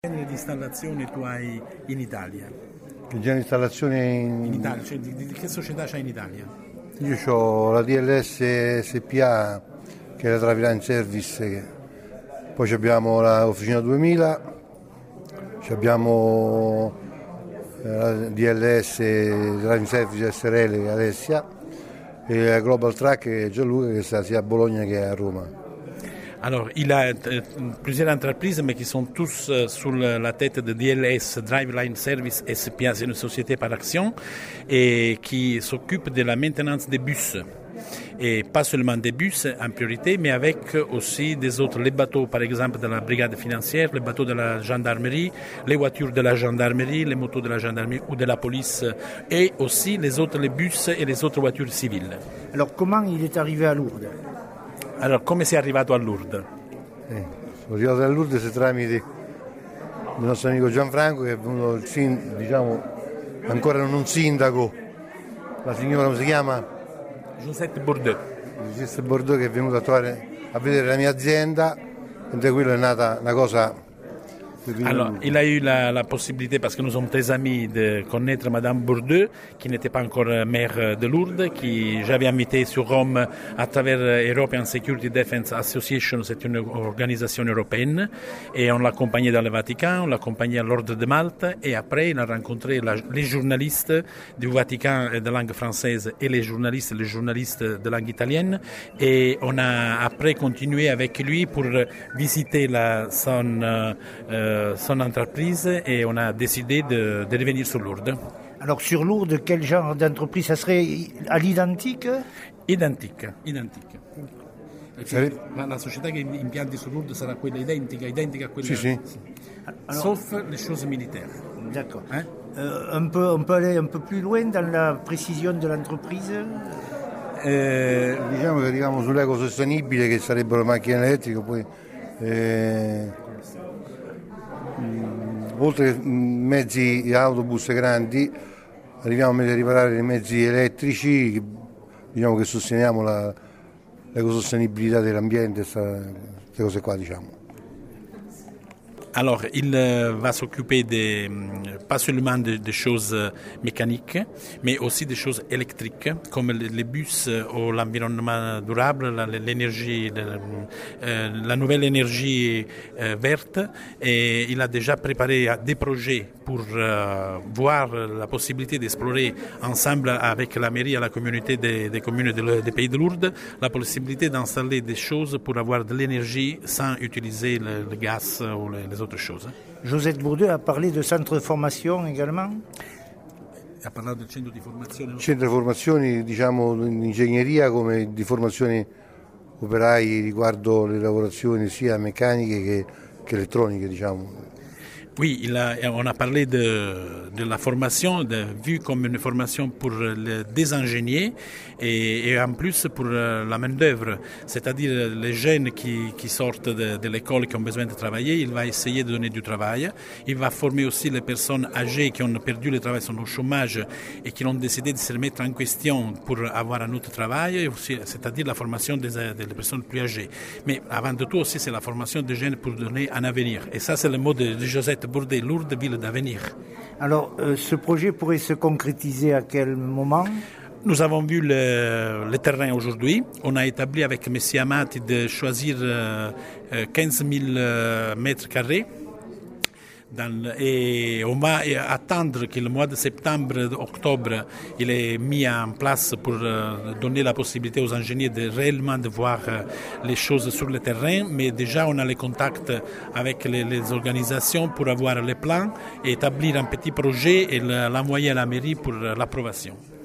genere di installazione tu hai in Italia? Che genere di installazione In Italia, cioè di che società c'hai in Italia? Io ho la DLS SPA, che è la Driveline Service, poi abbiamo l'Officina 2000, abbiamo la DLS Driving Service SRL che è Alessia et la Global Track che è Gianluca, che sta sia a Bologna che a Roma. Alors, il a plusieurs entreprises, mais qui sont tous sous la tête de DLS, Driveline Service SPA, c'est une société par action, et qui s'occupe de la maintenance des bus. Et pas seulement des bus en priorité, mais avec aussi des autres, les bateaux par exemple de la brigade financière, les bateaux de la gendarmerie, les voitures de la gendarmerie, les motos de la gendarmerie ou de la police, et aussi les bus et les autres voitures civiles. Alors comment il est arrivé à Lourdes? Allora, come sei arrivato a Lourdes? Sono arrivato a Lourdes tramite il nostro amico Gianfranco, che è venuto ancora non un sindaco, la signora come si chiama? Giuseppe Bordeaux. Giuseppe Bordeaux, che è venuto a vedere la mia azienda, e da quello è nata una cosa. Alors, il a eu la possibilité, parce que nous sommes très amis, de connaître Madame Bourdieu, qui n'était pas encore maire de Lourdes, qui j'avais invité sur Rome à travers European Security Defense Association, c'est une organisation européenne, et on l'a accompagné dans le Vatican, on l'a accompagné à l'Ordre de Malte, et après il a rencontré les journalistes du Vatican de langue française et les journalistes de langue italienne, et on a après continué avec lui pour visiter son entreprise, et on a décidé de revenir sur Lourdes. Alors sur Lourdes, quel genre d'entreprise? Ça serait à l'identique? Identique. La società che impianti su Lourdes sarà quella identica a quella. Sì. Alors, sauf les choses militaires. D'accord. On peut aller un peu plus loin dans la précision de l'entreprise? Diciamo che arriviamo sull'ecosostenibile, che sarebbero macchine elettriche, poi oltre che mezzi autobus grandi arriviamo a riparare i mezzi elettrici, diciamo che sosteniamo l'ecosostenibilità dell'ambiente, queste cose qua, diciamo. Alors, il va s'occuper pas seulement des choses mécaniques, mais aussi des choses électriques, comme les bus ou l'environnement durable, l'énergie, la nouvelle énergie verte. Et il a déjà préparé des projets pour voir la possibilité d'explorer ensemble avec la mairie et la communauté des communes des Pays de Lourdes, la possibilité d'installer des choses pour avoir de l'énergie sans utiliser le gaz ou les autres choses. Josette Bourdieu a parlé de centre de formation également. Ha parlato del centro di formazione. Centro di formazioni, diciamo, in ingegneria come di formazioni operai riguardo le lavorazioni sia meccaniche che elettroniche, diciamo. Oui, on a parlé de la formation, vue comme une formation pour des ingénieurs et en plus pour la main-d'œuvre, c'est-à-dire les jeunes qui sortent de l'école, qui ont besoin de travailler, il va essayer de donner du travail. Il va former aussi les personnes âgées qui ont perdu le travail, sont au chômage et qui ont décidé de se remettre en question pour avoir un autre travail, c'est-à-dire la formation des personnes plus âgées. Mais avant de tout aussi, c'est la formation des jeunes pour donner un avenir. Et ça, c'est le mot de Josette Bourdieu, Lourdes, ville d'avenir. Alors, ce projet pourrait se concrétiser à quel moment? Nous avons vu le terrain aujourd'hui. On a établi avec M. Amati de choisir 15 000 mètres carrés. Et on va attendre que le mois de septembre, octobre, il est mis en place pour donner la possibilité aux ingénieurs de réellement de voir les choses sur le terrain. Mais déjà, on a les contacts avec les organisations pour avoir les plans et établir un petit projet et l'envoyer à la mairie pour l'approbation.